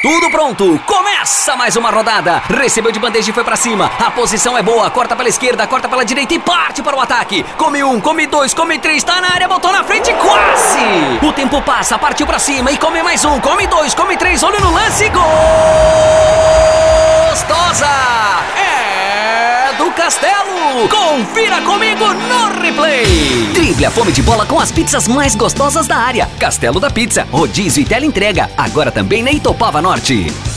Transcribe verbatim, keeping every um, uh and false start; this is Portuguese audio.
Tudo pronto, começa mais uma rodada. Recebeu de bandeja e foi pra cima. A posição é boa, corta pela esquerda, corta pela direita e parte para o ataque. Come um, come dois, come três, tá na área, botou na frente, quase. O tempo passa, partiu pra cima e come mais um, come dois, come três, olho no lance, gostosa. É do Castelo. Confira comigo no replay. Drible a fome de bola com as pizzas mais gostosas da área. Castelo da Pizza, rodízio e tela entrega. Agora também na Itopava Norte.